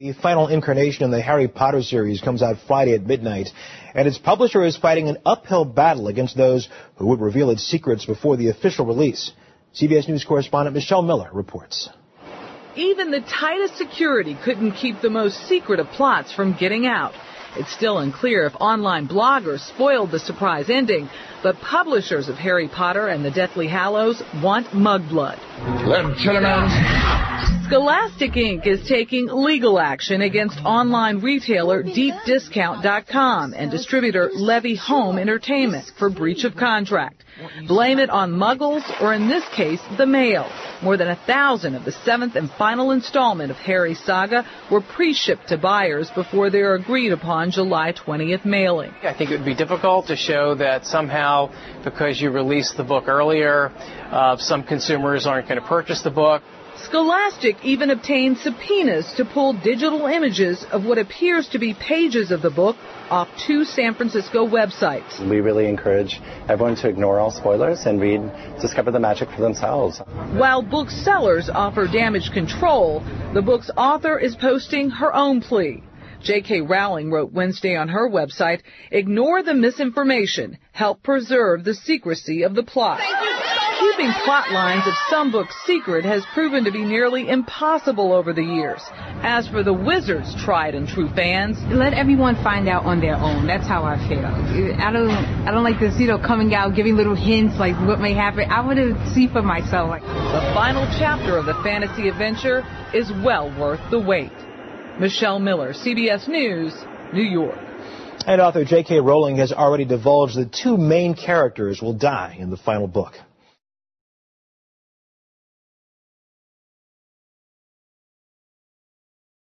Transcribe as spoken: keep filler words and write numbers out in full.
The final incarnation in the Harry Potter series comes out Friday at midnight, and its publisher is fighting an uphill battle against those who would reveal its secrets before the official release. C B S News correspondent Michelle Miller reports. Even the tightest security couldn't keep the most secret of plots from getting out. It's still unclear if online bloggers spoiled the surprise ending, but publishers of Harry Potter and the Deathly Hallows want mudblood. Scholastic Incorporated is taking legal action against online retailer Deep Discount dot com and distributor Levy Home Entertainment for breach of contract. Blame it on muggles, or in this case, the mail. More than a thousand of the seventh and final installment of Harry's saga were pre-shipped to buyers before their agreed-upon July twentieth mailing. I think it would be difficult to show that somehow, because you released the book earlier, uh, some consumers aren't going to purchase the book. Scholastic even obtained subpoenas to pull digital images of what appears to be pages of the book off two San Francisco websites. We really encourage everyone to ignore all spoilers and read, discover the magic for themselves. While booksellers offer damage control, the book's author is posting her own plea. J K Rowling wrote Wednesday on her website, "Ignore the misinformation, help preserve the secrecy of the plot." Keeping plot lines of some books secret has proven to be nearly impossible over the years. As for the Wizards' tried and true fans, let everyone find out on their own. That's how I feel. I don't, I don't like this, you know, coming out, giving little hints like what may happen. I want to see for myself. The final chapter of the fantasy adventure is well worth the wait. Michelle Miller, C B S News, New York. And author J K Rowling has already divulged that two main characters will die in the final book.